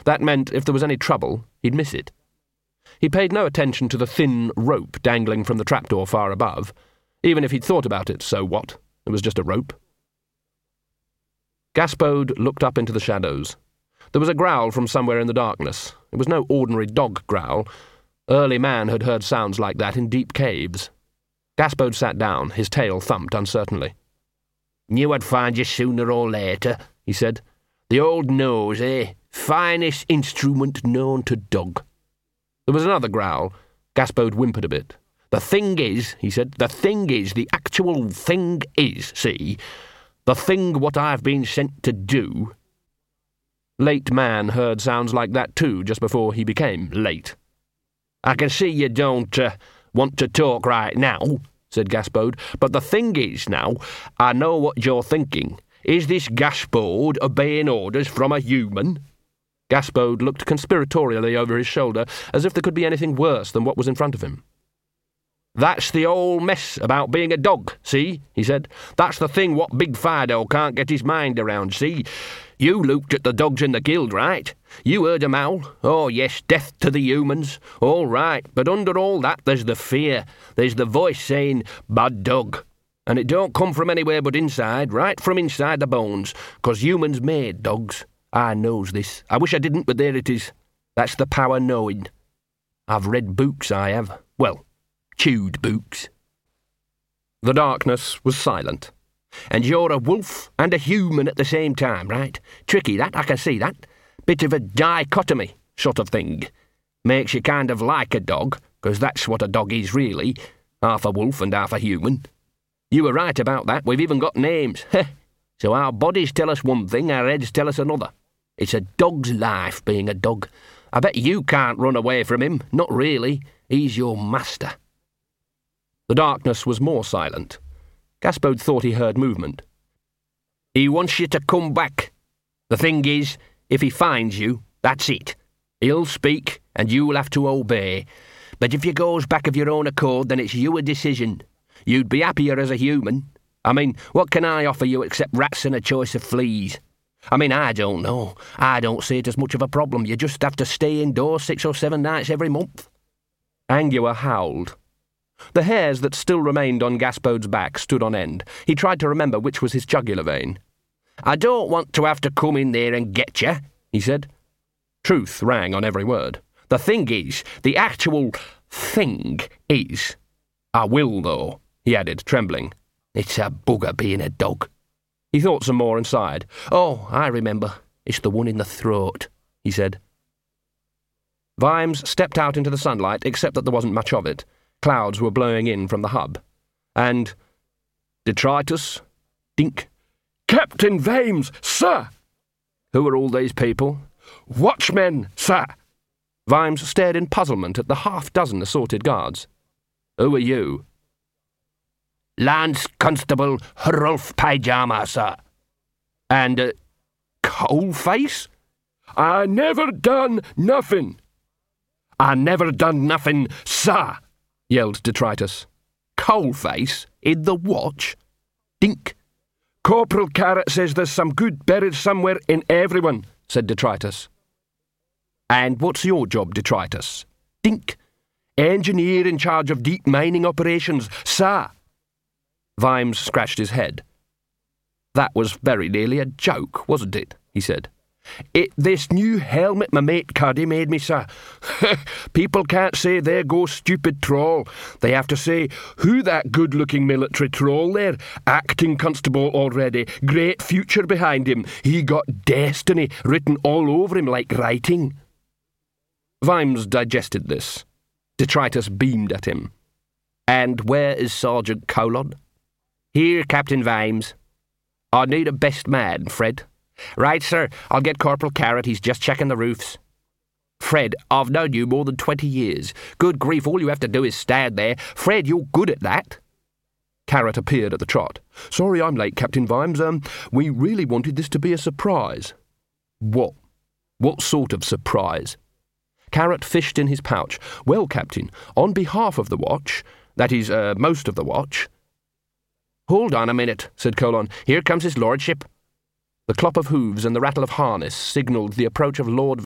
That meant if there was any trouble, he'd miss it. He paid no attention to the thin rope dangling from the trapdoor far above. Even if he'd thought about it, so what? It was just a rope. Gaspode looked up into the shadows. There was a growl from somewhere in the darkness. It was no ordinary dog growl. Early man had heard sounds like that in deep caves. Gaspode sat down, his tail thumped uncertainly. "Knew I'd find you sooner or later," he said. "The old nose, eh? Finest instrument known to dog." There was another growl. Gaspode whimpered a bit. "The thing is," he said, "the thing is, the actual thing is, see? The thing what I've been sent to do." Late man heard sounds like that too, just before he became late. "I can see you don't want to talk right now," said Gaspode, "but the thing is now, I know what you're thinking. Is this Gaspode obeying orders from a human?" Gaspode looked conspiratorially over his shoulder, as if there could be anything worse than what was in front of him. "That's the whole mess about being a dog, see?" he said. "That's the thing what Big Fido can't get his mind around, see? You looked at the dogs in the guild, right? You heard 'em howl. Oh, yes, death to the humans. All right, but under all that there's the fear. There's the voice saying, 'Bad dog.' And it don't come from anywhere but inside, right from inside the bones, 'cause humans made dogs. I knows this. I wish I didn't, but there it is. That's the power knowing. I've read books, I have. Well, chewed books." The darkness was silent. "And you're a wolf and a human at the same time, right? Tricky, that, I can see that. Bit of a dichotomy sort of thing. Makes you kind of like a dog, 'cause that's what a dog is really, half a wolf and half a human. You were right about that, we've even got names. So our bodies tell us one thing, our heads tell us another. It's a dog's life being a dog. I bet you can't run away from him, not really. He's your master." The darkness was more silent. Gaspode thought he heard movement. "He wants you to come back. The thing is, if he finds you, that's it. He'll speak, and you'll have to obey. But if you goes back of your own accord, then it's your decision. You'd be happier as a human. I mean, what can I offer you except rats and a choice of fleas? I mean, I don't know. I don't see it as much of a problem. You just have to stay indoors 6 or 7 nights every month." Angua howled. The hairs that still remained on Gaspode's back stood on end. He tried to remember which was his jugular vein. "I don't want to have to come in there and get you," he said. Truth rang on every word. "The thing is, the actual thing is. I will, though," he added, trembling. "It's a bugger being a dog." He thought some more and sighed. "Oh, I remember. It's the one in the throat," he said. Vimes stepped out into the sunlight, except that there wasn't much of it. Clouds were blowing in from the hub. And detritus, dink. "Captain Vimes, sir!" Who were all these people? "Watchmen, sir!" Vimes stared in puzzlement at the half-dozen assorted guards. "Who are you?" "Lance Constable Rolf Pyjama, sir." "And, Coalface?" "I never done nothing." "I never done nothing, sir," yelled Detritus. "Coalface? In the watch?" "Dink." "Corporal Carrot says there's some good buried somewhere in everyone," said Detritus. "And what's your job, Detritus?" "Dink. Engineer in charge of deep mining operations, sir." Vimes scratched his head. "That was very nearly a joke, wasn't it?" he said. This new helmet my mate Cuddy made me, sir. People can't say, 'There goes stupid troll.' They have to say, 'Who that good-looking military troll there? Acting constable already. Great future behind him. He got destiny written all over him like writing.'" Vimes digested this. Detritus beamed at him. "And where is Sergeant Colon?" "Here, Captain Vimes." "I need a best man, Fred." "Right, sir. I'll get Corporal Carrot. He's just checking the roofs." "Fred, I've known you more than 20 years. Good grief, all you have to do is stand there. Fred, you're good at that." Carrot appeared at the trot. "Sorry I'm late, Captain Vimes. We really wanted this to be a surprise." "What? What sort of surprise?" Carrot fished in his pouch. "Well, Captain, on behalf of the watch, that is, most of the watch—" "Hold on a minute," said Colon. "Here comes his lordship." The clop of hooves and the rattle of harness signalled the approach of Lord